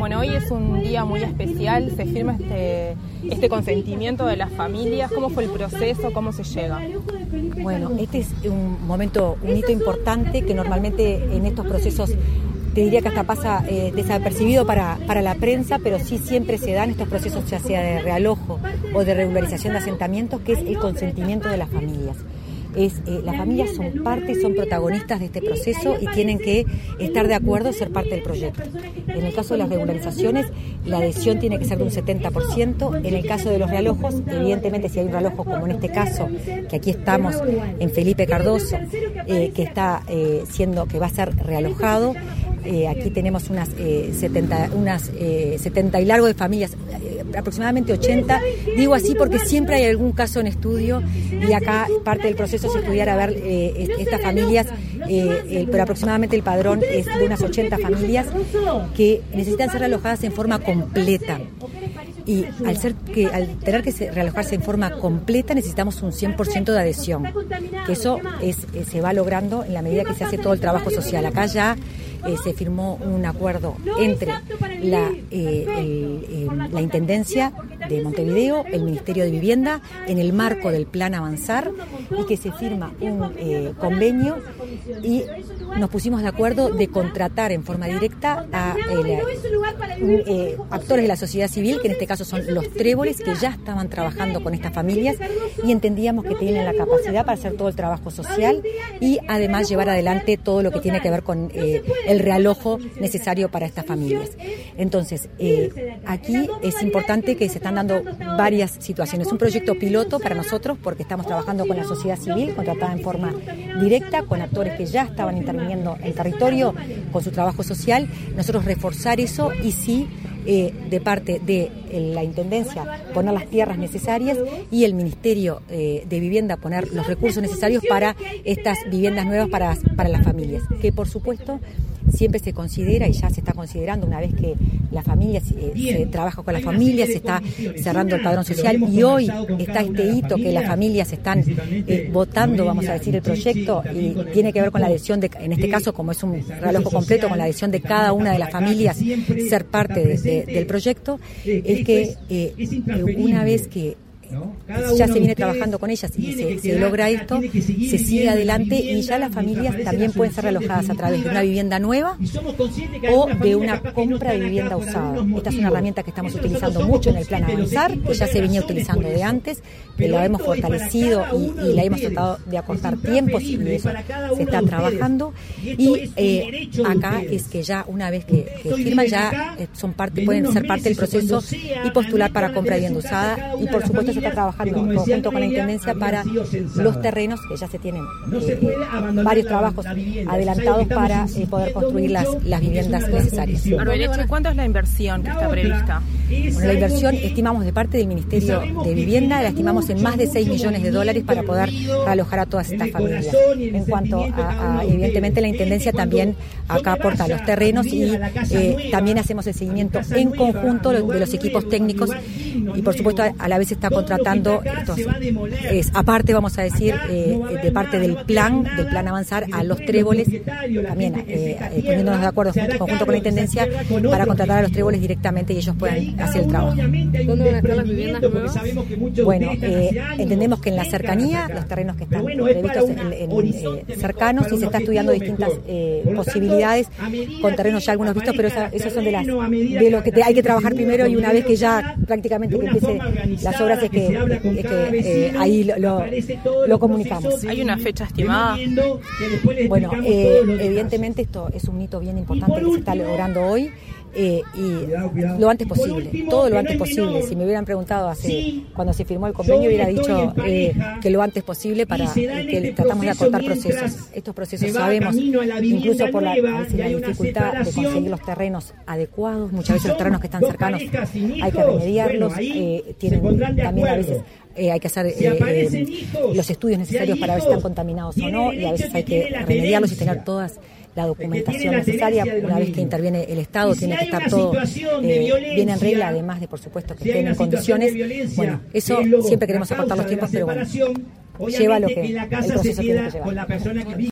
Bueno, hoy es un día muy especial, se firma este consentimiento de las familias. ¿Cómo fue el proceso? ¿Cómo se llega? Bueno, este es un hito importante que normalmente en estos procesos te diría que hasta pasa desapercibido para la prensa, pero sí siempre se dan estos procesos, ya sea de realojo o de regularización de asentamientos, que es el consentimiento de las familias. Las familias son parte, son protagonistas de este proceso y tienen que estar de acuerdo, ser parte del proyecto. En el caso de las regularizaciones, la adhesión tiene que ser de un 70%. En el caso de los realojos, evidentemente si hay un realojo, como en este caso, que aquí estamos en Felipe Cardoso, que está que va a ser realojado. Aquí tenemos unas 70 y largo de familias, aproximadamente 80. Digo así porque siempre hay algún caso en estudio y acá parte del proceso es estudiar a ver estas familias, pero aproximadamente el padrón es de unas 80 familias que necesitan ser realojadas en forma completa. Y al tener que realojarse en forma completa necesitamos un 100% de adhesión, que eso se va logrando en la medida que se hace todo el trabajo social. Acá ya se firmó un acuerdo entre la Intendencia de Montevideo, el Ministerio de Vivienda, en el marco del Plan Avanzar, y que se firma un convenio y nos pusimos de acuerdo de contratar en forma directa a actores de la sociedad civil, que en este caso son los Tréboles, que ya estaban trabajando con estas familias y entendíamos que tienen la capacidad para hacer todo el trabajo social y además llevar adelante todo lo que tiene que ver con el realojo necesario para estas familias. Entonces, aquí es importante que se están dando varias situaciones. Un proyecto piloto para nosotros porque estamos trabajando con la sociedad civil, contratada en forma directa, con actores que ya estaban interviniendo en territorio con su trabajo social. Nosotros reforzar eso y sí, de parte de la Intendencia poner las tierras necesarias y el Ministerio de Vivienda poner los recursos necesarios para estas viviendas nuevas para las familias, que por supuesto siempre se considera y ya se está considerando una vez que las familias se trabaja con las familias, se está cerrando el padrón social y hoy está este hito que las familias están votando, vamos a decir, el proyecto y tiene que ver con la adhesión en este caso, como es un realojo completo, con la adhesión de cada una de las familias ser parte del proyecto, es que una vez que ya se viene trabajando con ellas y se logra esto, se sigue adelante y ya las familias también pueden ser realojadas a través de una vivienda nueva o de una compra de vivienda usada. Esta es una herramienta que estamos utilizando mucho en el Plan Avanzar, que ya se venía utilizando de antes, que la hemos fortalecido y la hemos tratado de acortar tiempos y eso se está trabajando. Y acá es que ya una vez que firman ya pueden ser parte del proceso y postular para compra de vivienda usada y por supuesto se está trabajando en conjunto con la Intendencia para los terrenos, que ya se tienen varios trabajos adelantados para poder construir las viviendas necesarias. ¿Cuánto es la inversión que está prevista? Bueno, la inversión estimamos de parte del Ministerio de Vivienda, la estimamos en más de $6 millones para poder realojar a todas estas familias. En cuanto a evidentemente la Intendencia también acá aporta los terrenos y también hacemos el seguimiento en conjunto de los equipos técnicos y por supuesto a la vez está contratando aparte vamos a decir de parte del plan Avanzar a los Tréboles también poniéndonos de acuerdo conjunto con la Intendencia para contratar a los Tréboles directamente y ellos puedan hacer el trabajo. ¿Dónde van a estar las viviendas nuevas? Bueno, entendemos que en la cercanía, los terrenos que están previstos cercanos y se está estudiando distintas posibilidades con terrenos ya algunos vistos, pero esos son de lo que hay que trabajar primero y una vez que ya prácticamente que empiece las obras es que ahí lo comunicamos. ¿Hay una fecha estimada? Bueno, evidentemente esto es un hito bien importante que se está logrando hoy y lo antes posible, todo lo antes posible. Si me hubieran preguntado cuando se firmó el convenio hubiera dicho que lo antes posible para que tratamos de acortar procesos. Estos procesos sabemos, incluso por la dificultad de conseguir los terrenos adecuados, muchas veces los terrenos que están cercanos hay que remediarlos, tienen también a veces hay que hacer los estudios necesarios para ver si están contaminados o no y a veces hay que remediarlos y tener todas la documentación necesaria. Una vez que interviene el Estado tiene que estar todo bien en regla, además de por supuesto que estén en condiciones. Bueno, eso siempre queremos acortar los tiempos, pero bueno, lleva lo que el proceso tiene que llevar.